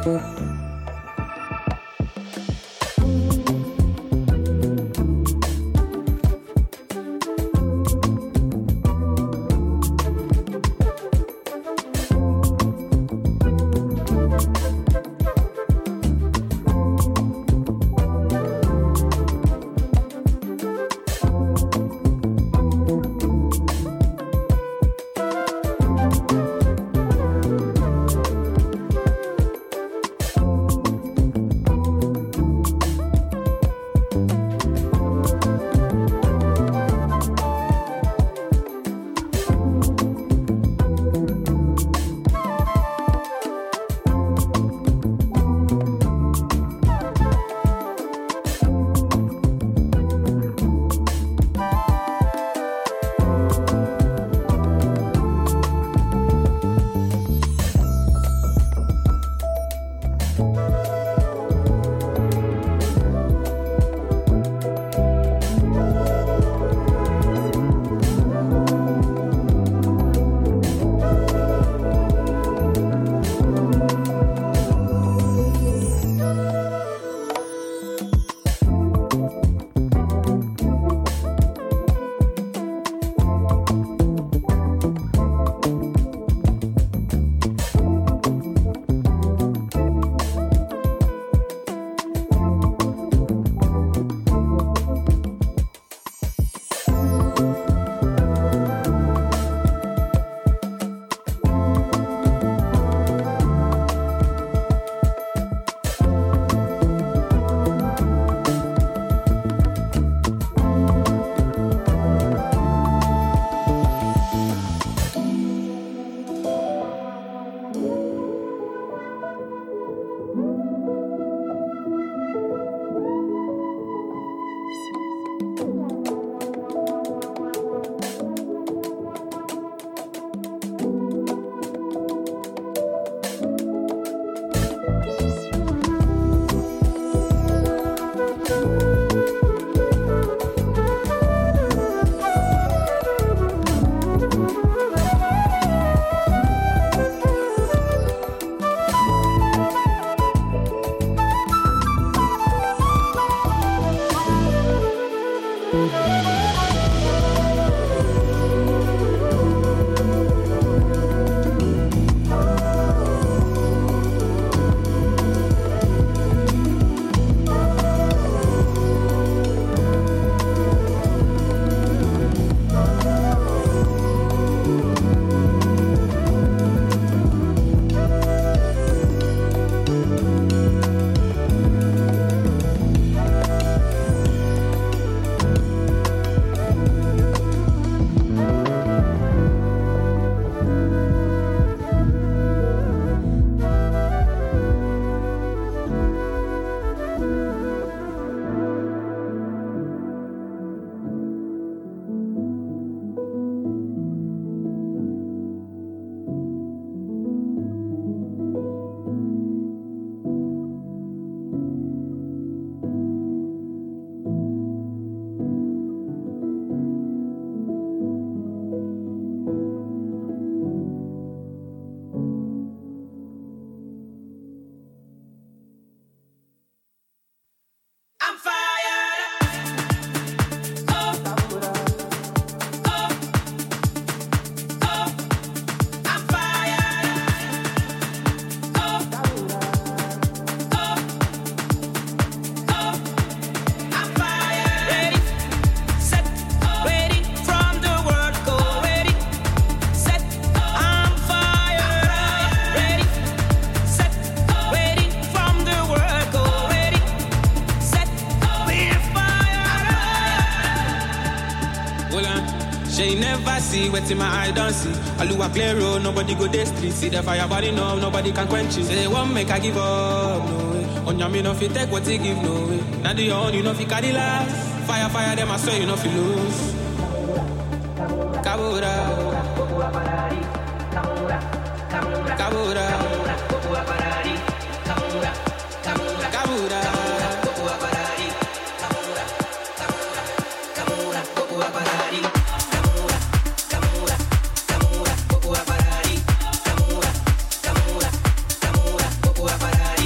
She never see what's in my eye don't see. Aluwa clear road, nobody go this street. See the fire burning up, nobody can quench it. Say they won't make I give up, no way. On your me no fi take what they give, no way. Now do your own, you know fi carry last. Fire, fire them, I swear you know fi lose. Kabura, Kabura, Kabura. Parari.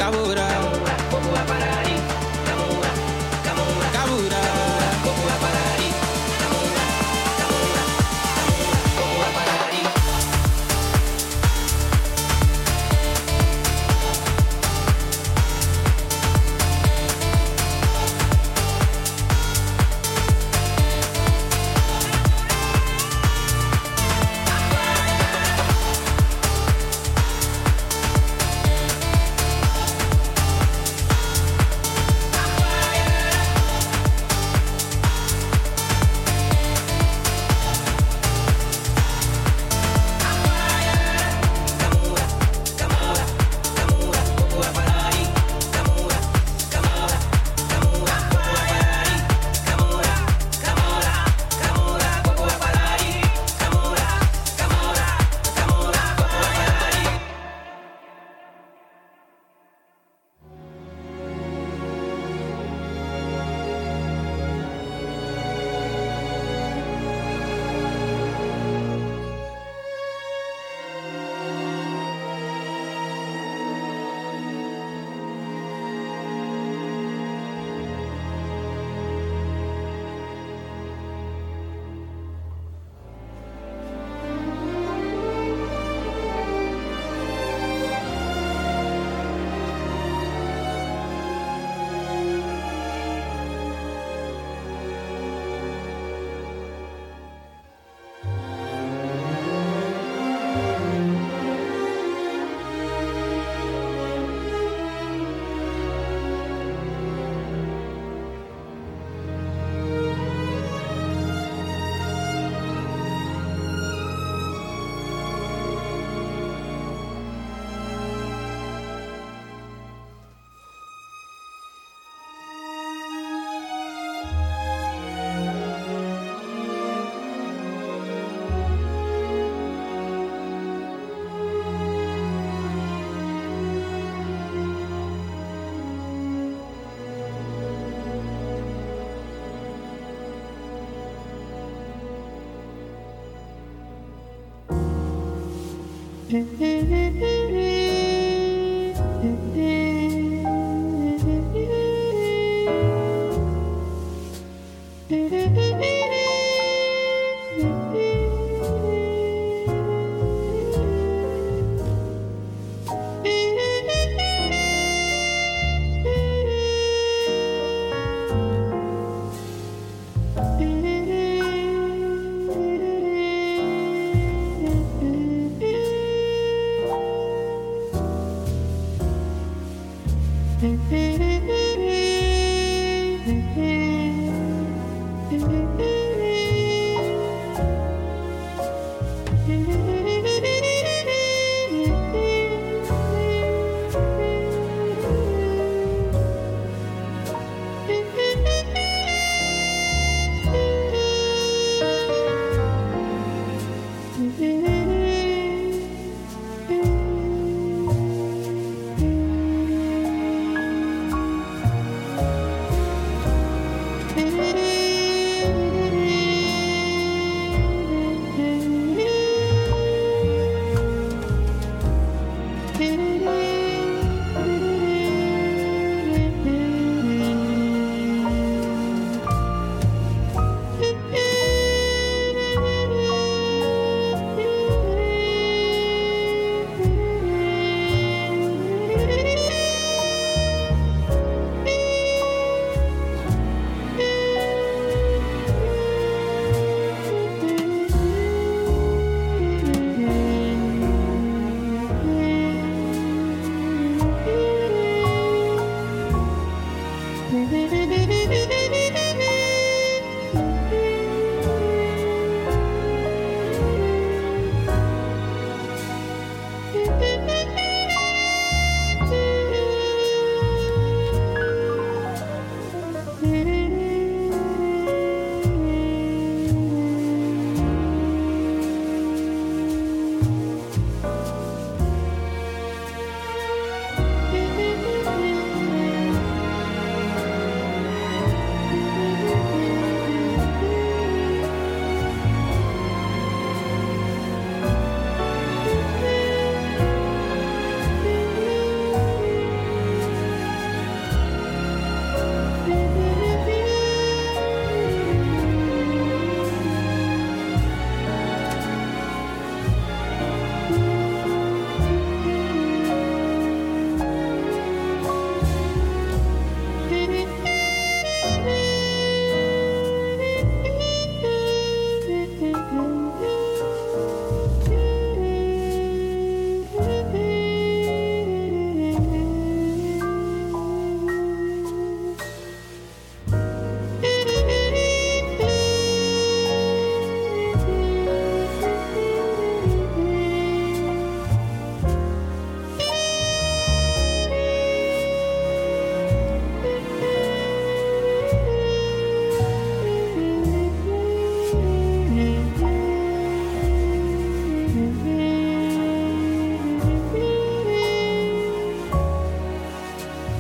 Kabura, Kabura,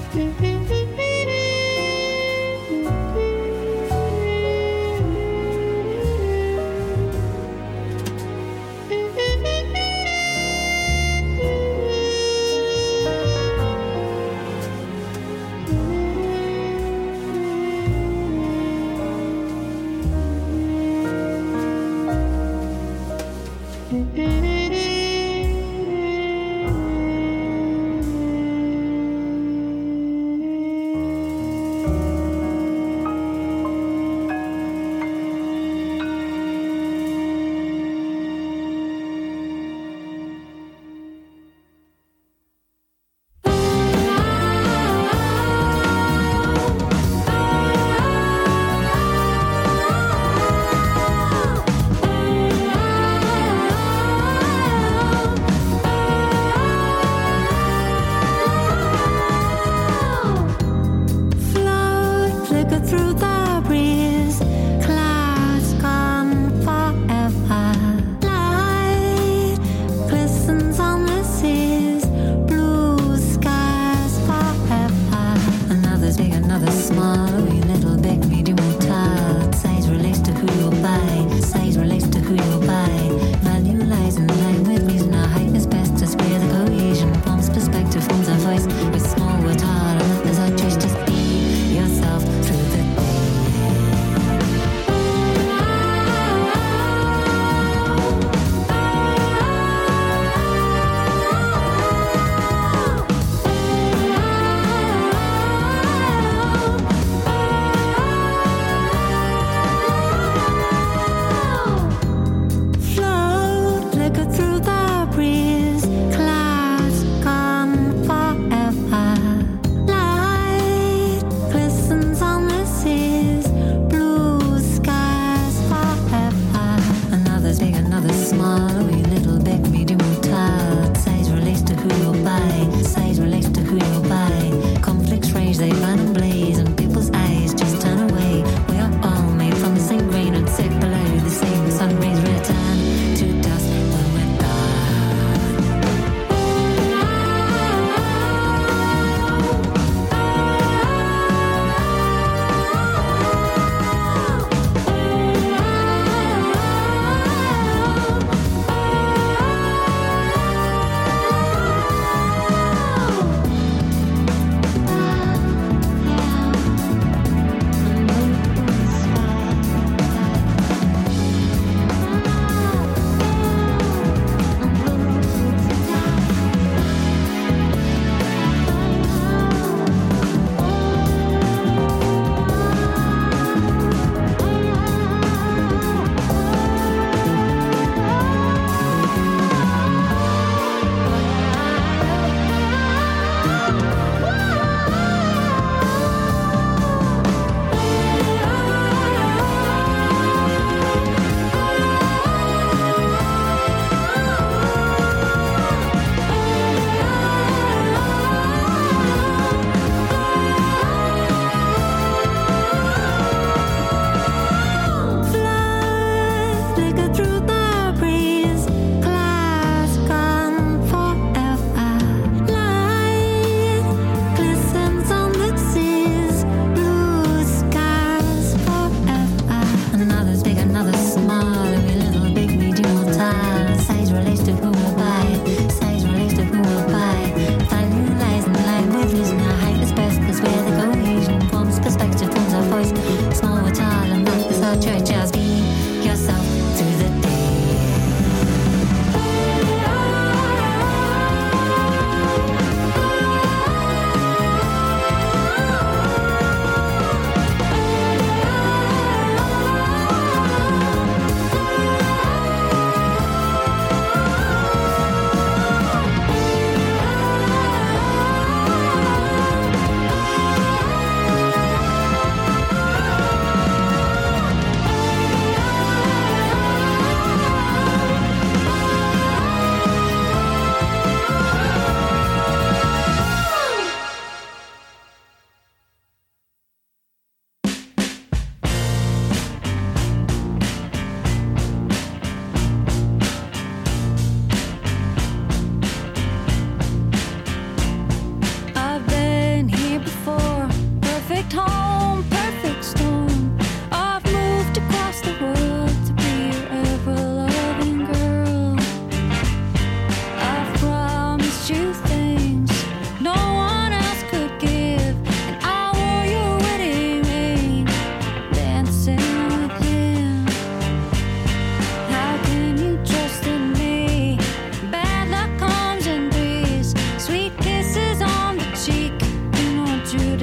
Through the breeze, clouds gone forever.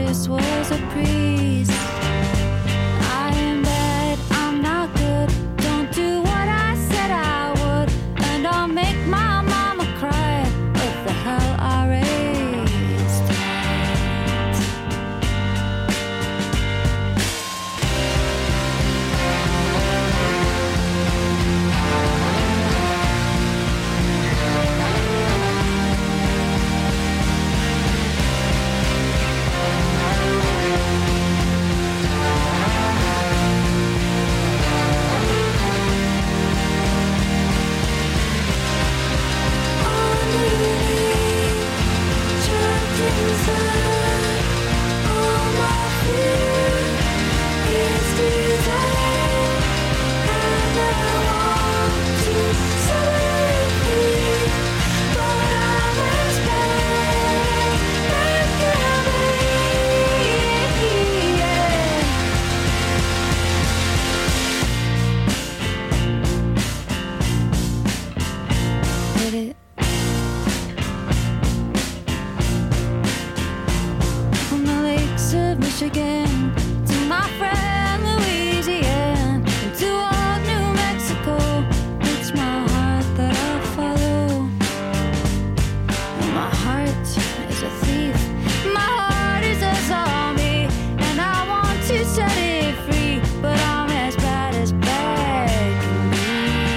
this was a priest. I am bad, I'm not good. Don't do what I said I would, and I'll make my mama cry if the hell I raised. Michigan to my friend Louisiana and to old New Mexico. It's my heart that I follow. And my heart is a thief. My heart is a zombie, and I want to set it free, but I'm as bad as bad can be.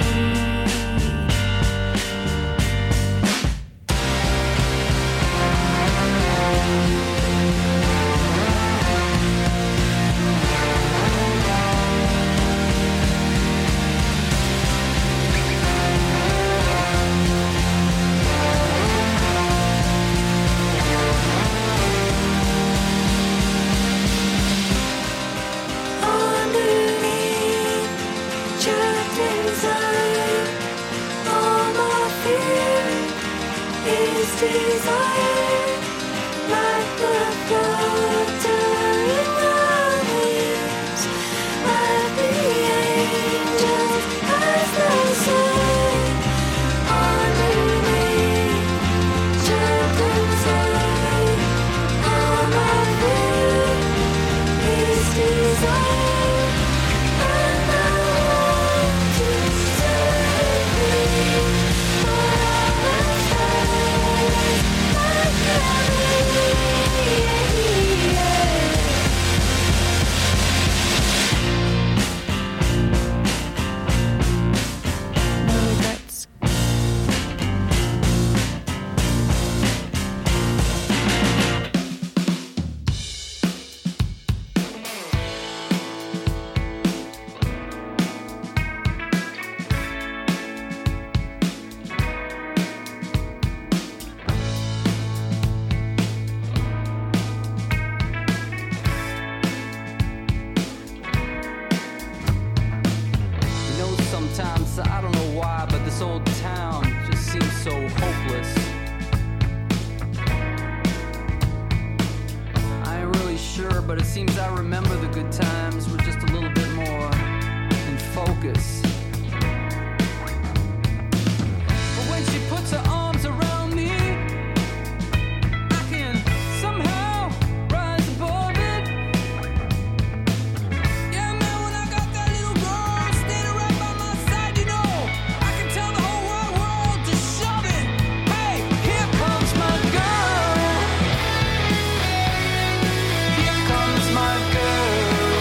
Desire, like the fluttering leaves, like the angels as they sing underneath, trapped inside. All my fear is desire, and I want to set free, but sometimes, I don't know why, but this old town just seems so hopeless. I ain't really sure, but it seems I remember the good times were just a little bit more in focus. But when she puts her arms around me, I can somehow rise above it. Yeah, man, when I got that little girl standing right by my side, you know, I can tell the whole wide world to shove it. Hey, here comes my girl. Here comes my girl.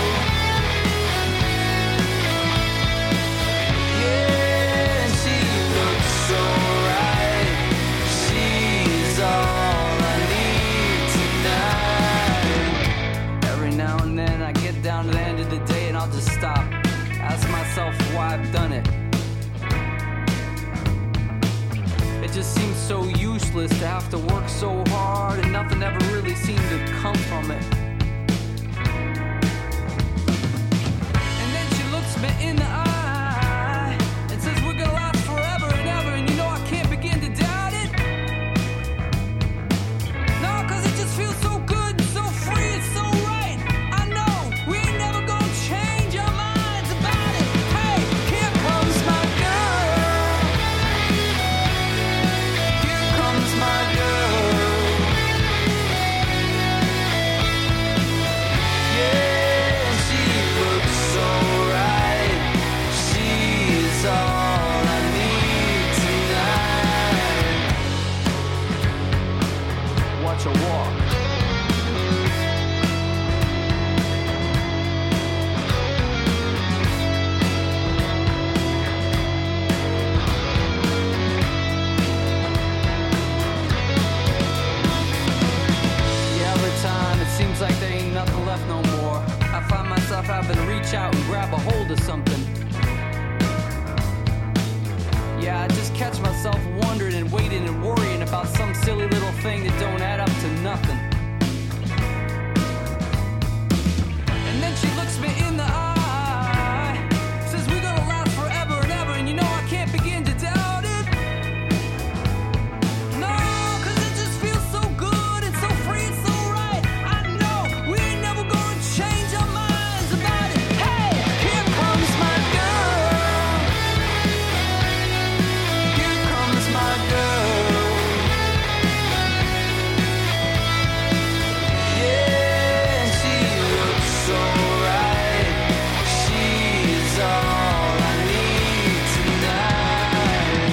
Yeah, and she looks so right. She's all I need tonight. Every now and then I get down to the end of the day and I'll just stop, ask myself why I've done it. It just seems so useless to have to work so hard and nothing ever really seemed to come from it. And then she looks me in the eye and says we're gonna last forever and ever, and you know I can't begin to doubt it. No, 'cause it just feels so good, so free, it's so right. I know we ain't never gonna change our minds about it. Hey, here comes my girl. Here comes my girl. walk. Seems like there ain't nothing left no more. I find myself having to reach out and grab a hold of something. Yeah, I just catch myself wondering and waiting and worrying about some silly little thing that don't add up to nothing. And then she looks me in the eye, says we're gonna last forever and ever, and you know I can't begin to doubt it. No, 'cause it just feels so good and so free and so right. I know we ain't never gonna change our minds about it. Hey, here comes my girl. Here comes my girl. Yeah, and she looks so right. She's all I need tonight.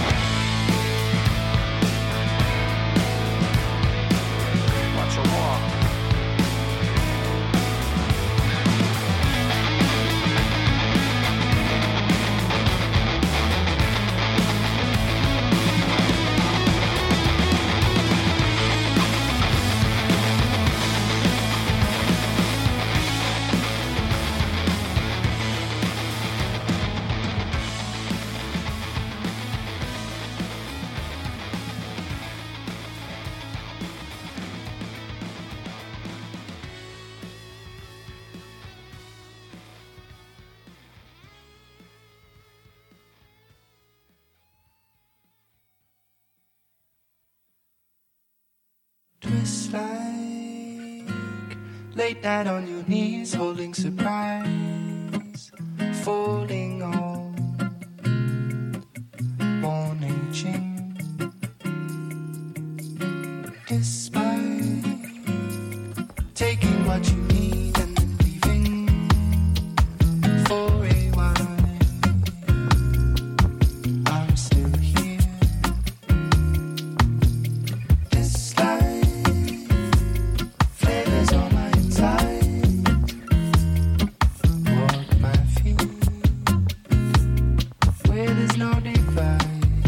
Watch her walk. Twist like late night on your knees, holding surprise, falling on born aging. Despite taking what you need and then leaving for a while, I'm still here. This life flavors on my inside. Walk my feet where there's no divide.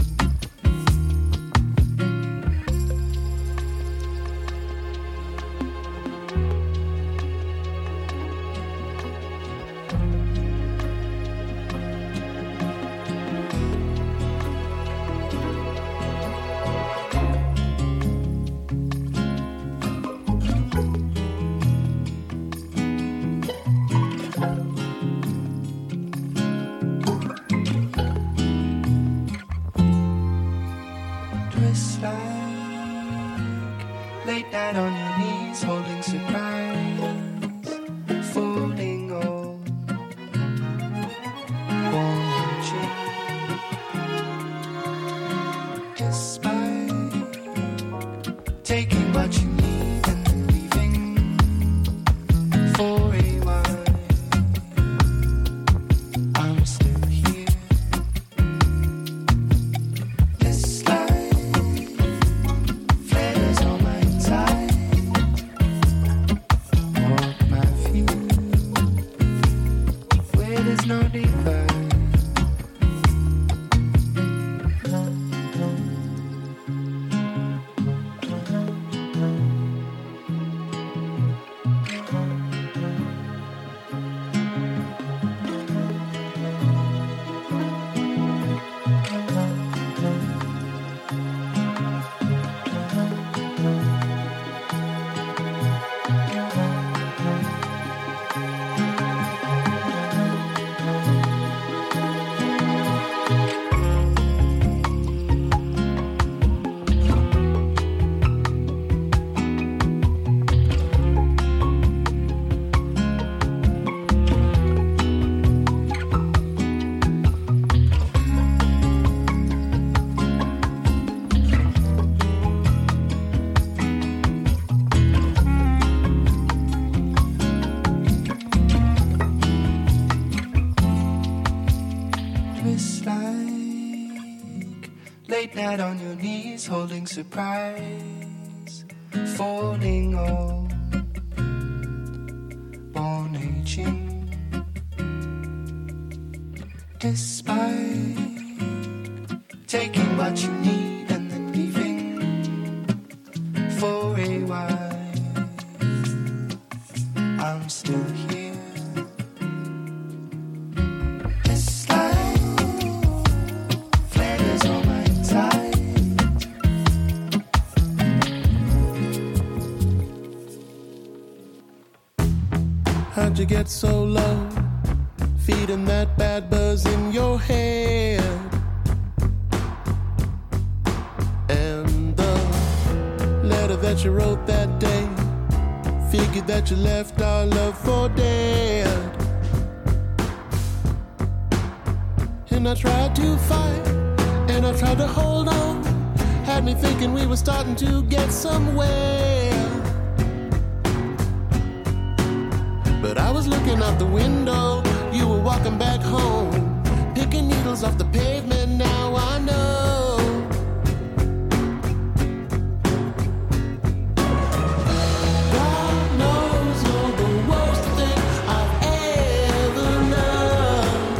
Twist like late night on your knees, holding surprise, folding all watching. Despite taking what you need and then leaving for a while, I'm still here. This life flares on my inside. Walk my feet where there's no divide. Twist like late night on your knees, holding surprise, falling old, born aging. Despite taking what you need and then leaving for a while, I'm still here. This life flares on my tide. How'd you get so low? Feeding that bad buzz in your head. And the letter that you wrote that day, figured that you left our love for dead. And I tried to fight, and I tried to hold on, had me thinking we were starting to get somewhere. But I was looking out the window, you were walking back home, picking needles off the pavement, now I know. God knows you're the worst thing I've ever loved.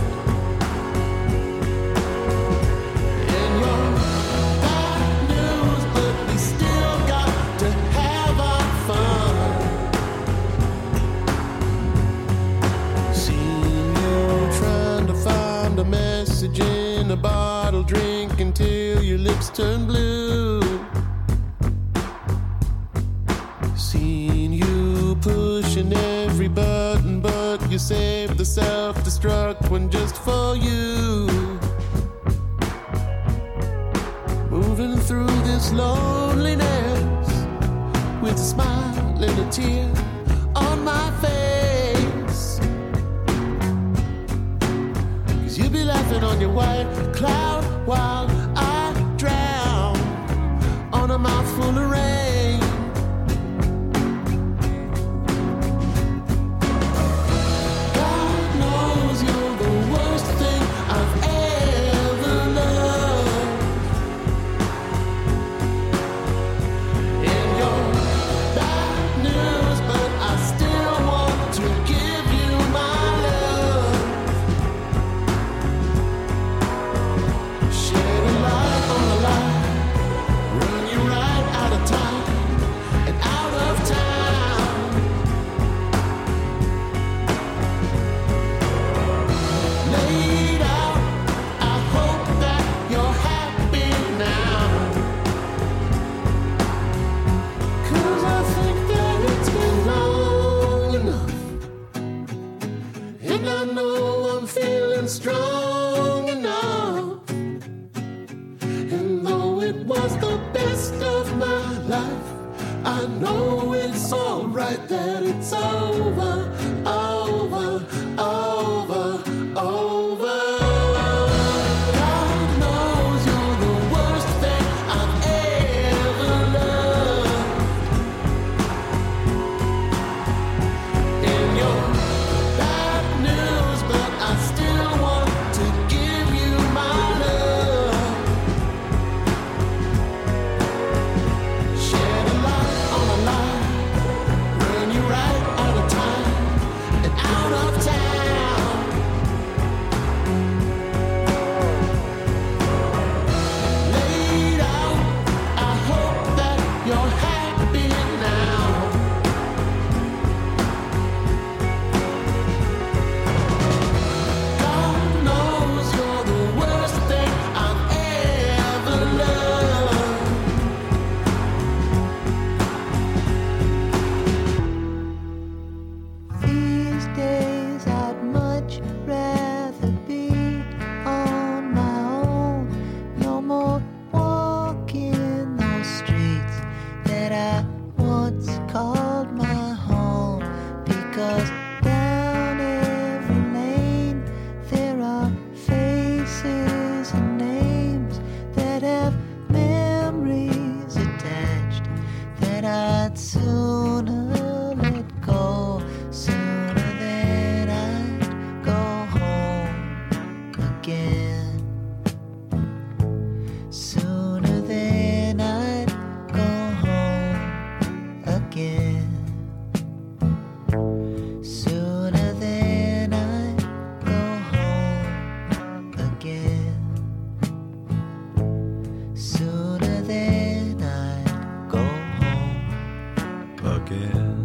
And you're bad news, but we still got to have our fun. Find a message in a bottle, drink until your lips turn blue. Seen you pushing every button, but you saved the self-destruct one just for you. Moving through this loneliness with a smile and a tear on my face. You be laughing on your white cloud while I drown on a mouthful of rain. God knows you're the worst thing I've ever loved. And you're bad news, but I still want to give you my love. Shed a light on the line, run you right out of time and out of town. Laid out, I hope that you're happy now. 'Cause I think that it's been long enough, and I know I'm feeling strong enough. And though it was the best of my life, I know it's alright that it's over, over, over, over. God knows you're the worst thing I've ever loved. And you're bad news, but I still want to give you my love. Shed a light on a line, run you right out of time again. Sooner than I go home again. Sooner than I go home again.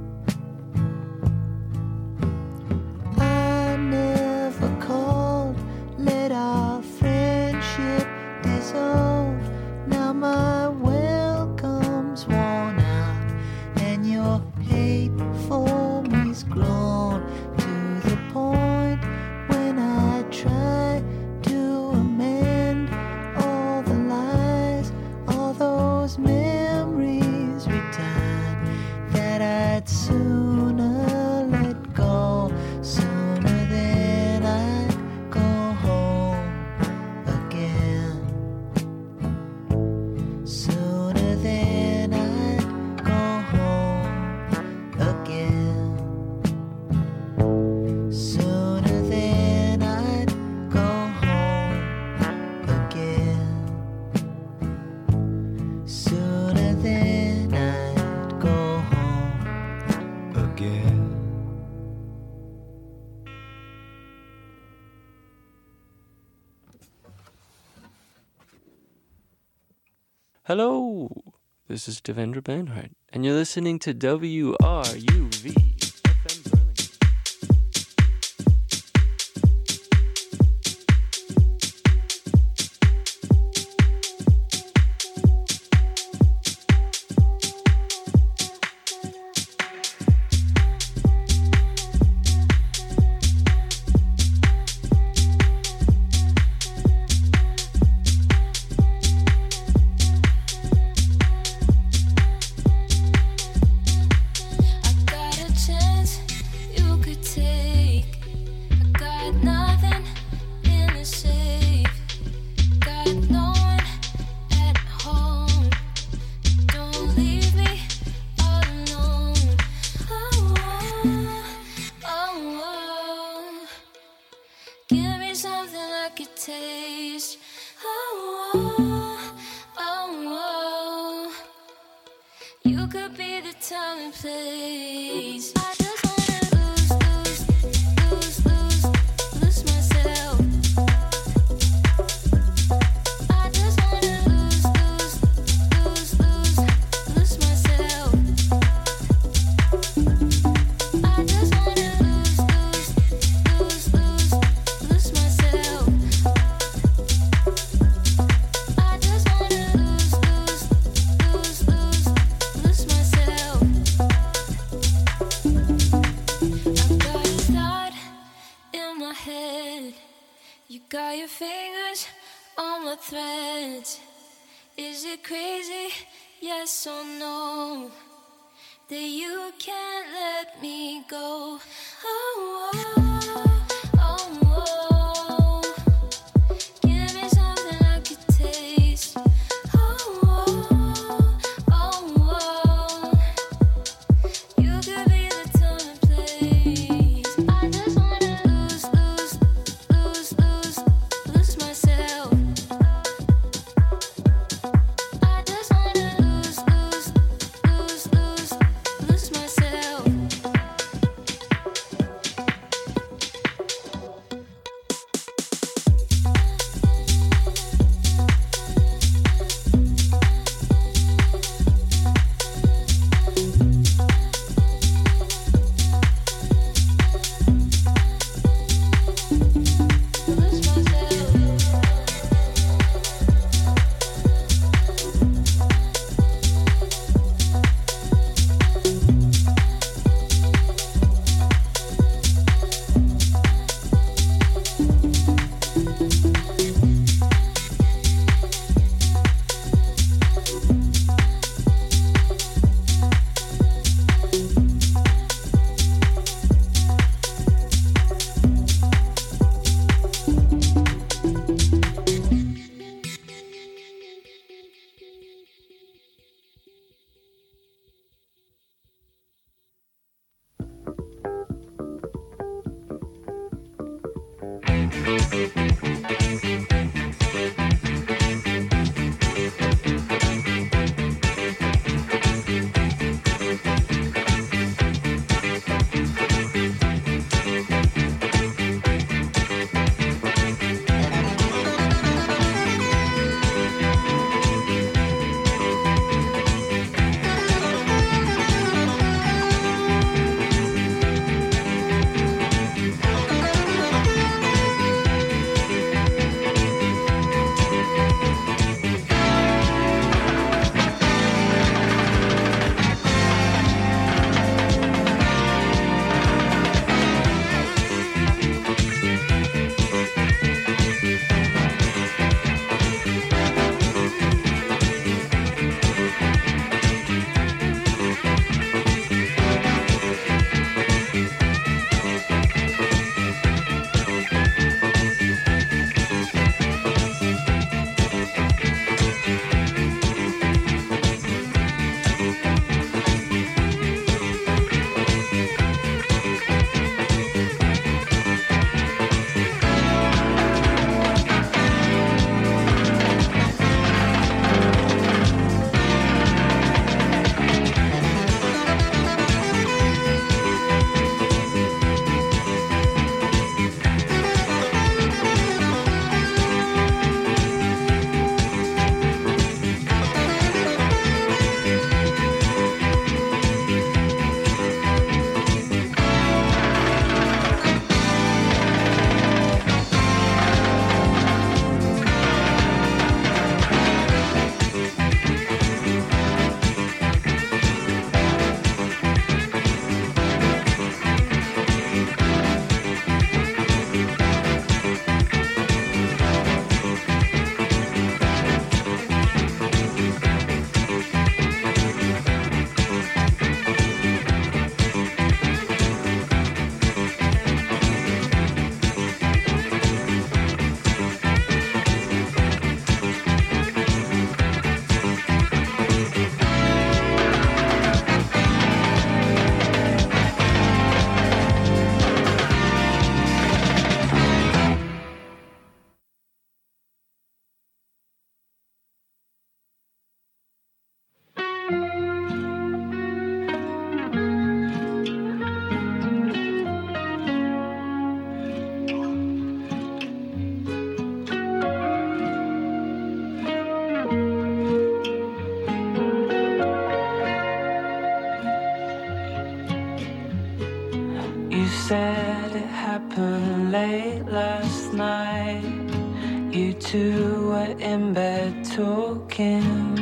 I never called, let our friendship dissolve. Now my welcome's worn out, and your hate for me's grown to the point when I try to amend all the lies, all those memories return that I'd sooner let go. Sooner than I'd go home again. Sooner than I'd go home again. Sooner than I'd go home again. Sooner than I'd go home again. Hello, this is Devendra Banhart, and you're listening to WRUV FM Burlington. I got a chance you could take. I got nothing in the safe. Got no one at home. Don't leave me all alone. Oh, oh, oh. Give me something I could taste. Oh, oh, oh. You could be the time and place. I just wanna lose myself. I just wanna lose myself. I just wanna lose myself. I just wanna lose myself. I've got a thought in my head. You got your fingers on my threads. Is it crazy? Yes or no? That you can't let me go. Oh, oh, oh, oh. Give me something I could taste. Oh, oh, oh. You could be the time and place. I just wanna lose myself. I just wanna lose myself. said it happened late last night. You two were in bed talking.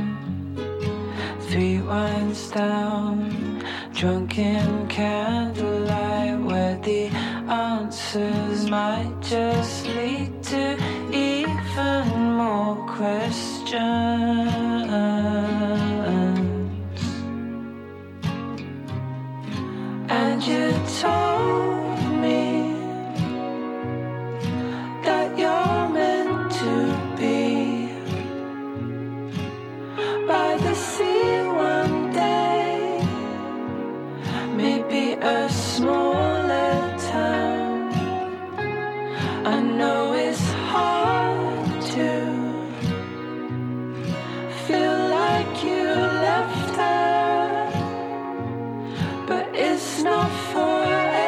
3 wines down, drunk in candlelight, where the answers might just lead to even more questions. And you told me that you're meant to be by the sea one day, maybe a smaller town. I know it's hard to feel like you left her, but it's not forever.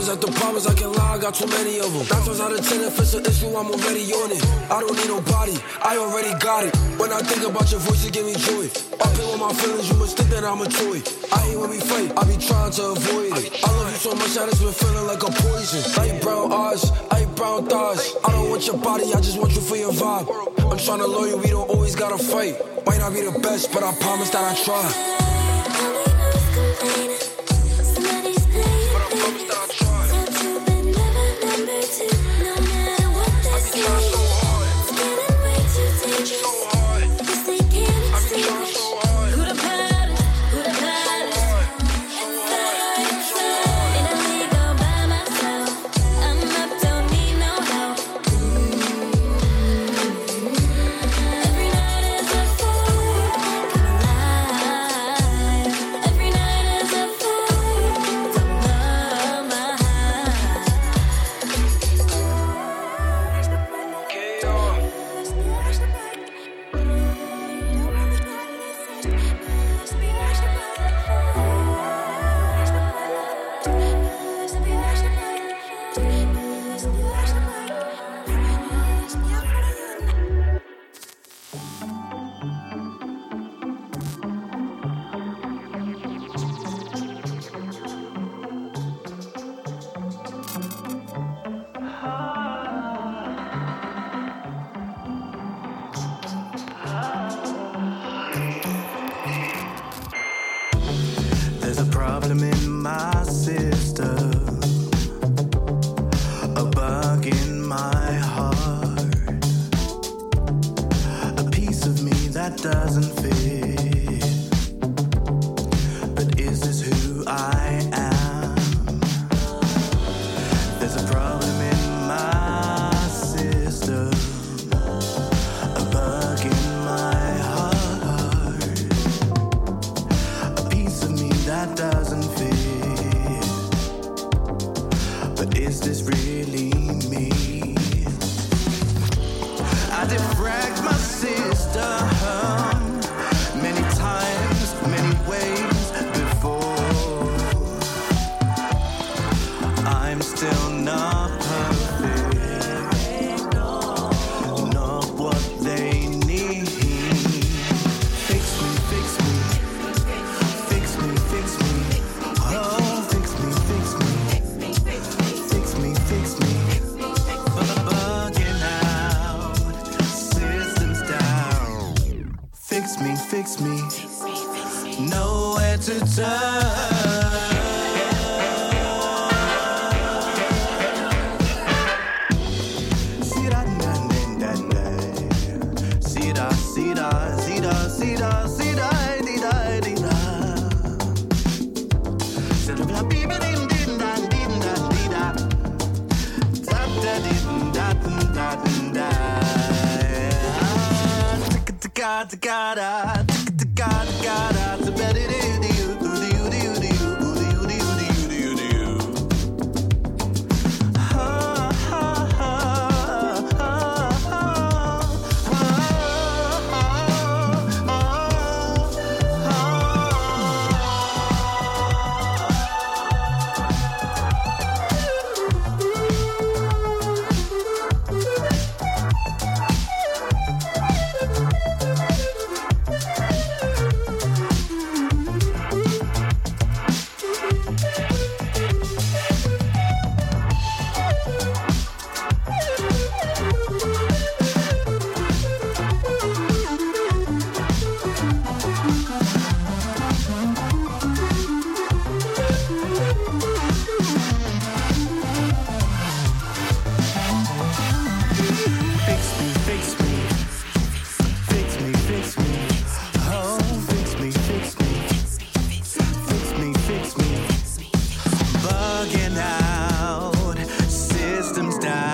after problems, I can lie, I got too many of them. 9 times out of 10, if it's an issue, I'm already on it. I don't need nobody, I already got it. When I think about your voice, you give me joy. Up here with my feelings, you must think that I'm a toy. I hate when we fight, I be trying to avoid it. I love you so much, I just been feeling like a poison. Light brown eyes, light brown thighs. I don't want your body, I just want you for your vibe. I'm trying to love you, we don't always gotta fight. Might not be the best, but I promise that I try.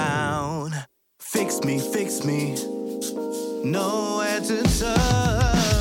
Fix me, nowhere to turn.